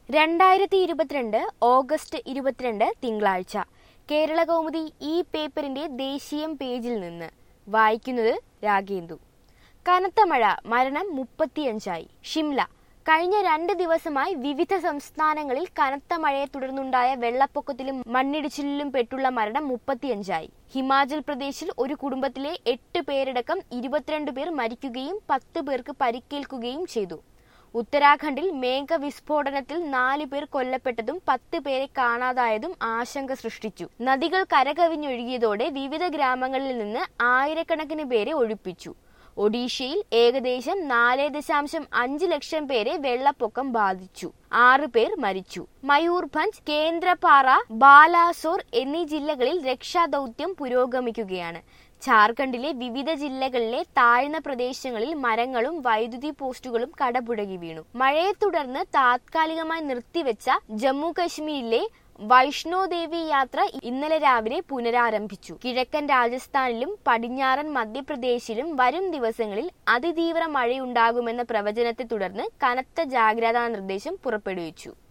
2022 August 22 തിങ്കളാഴ്ച കേരള കൗമുദി ഈ പേപ്പറിന്റെ ദേശീയം പേജിൽ നിന്ന് വായിക്കുന്നത് രാഗേന്ദു. കനത്ത മഴ, മരണം 35ആയി. ഷിംല. കഴിഞ്ഞ 2 ദിവസമായി വിവിധ സംസ്ഥാനങ്ങളിൽ കനത്ത മഴയെ തുടർന്നുണ്ടായ വെള്ളപ്പൊക്കത്തിലും മണ്ണിടിച്ചിലിലും പെട്ടുള്ള മരണം 35ആയി. ഹിമാചൽ പ്രദേശിൽ ഒരു കുടുംബത്തിലെ 8 പേരടക്കം 22 പേർ മരിക്കുകയും 10 പേർക്ക് പരിക്കേൽക്കുകയും ചെയ്തു. ഉത്തരാഖണ്ഡിൽ മേഘവിസ്ഫോടനത്തിൽ 4 പേർ കൊല്ലപ്പെട്ടതും 10 പേരെ കാണാതായതും ആശങ്ക സൃഷ്ടിച്ചു. നദികൾ കരകവിഞ്ഞൊഴുകിയതോടെ വിവിധ ഗ്രാമങ്ങളിൽ നിന്ന് ആയിരക്കണക്കിന് പേരെ ഒഴിപ്പിച്ചു. ഒഡീഷയിൽ ഏകദേശം 4.5 ലക്ഷം പേരെ വെള്ളപ്പൊക്കം ബാധിച്ചു. 6 പേർ മരിച്ചു. മയൂർഭഞ്ച്, കേന്ദ്രപാറ, ബാലാസോർ എന്നീ ജില്ലകളിൽ രക്ഷാദൌത്യം പുരോഗമിക്കുകയാണ്. ജാർഖണ്ഡിലെ വിവിധ ജില്ലകളിലെ താഴ്ന്ന പ്രദേശങ്ങളിൽ മരങ്ങളും വൈദ്യുതി പോസ്റ്റുകളും കടപുഴകി വീണു. മഴയെ തുടർന്ന് താത്കാലികമായി നിർത്തിവെച്ച ജമ്മു കശ്മീരിലെ വൈഷ്ണോദേവി യാത്ര ഇന്നലെ രാവിലെ പുനരാരംഭിച്ചു. കിഴക്കൻ രാജസ്ഥാനിലും പടിഞ്ഞാറൻ മധ്യപ്രദേശിലും വരും ദിവസങ്ങളിൽ അതിതീവ്ര മഴയുണ്ടാകുമെന്ന പ്രവചനത്തെ തുടർന്ന് കനത്ത ജാഗ്രതാ നിർദ്ദേശം പുറപ്പെടുവിച്ചു.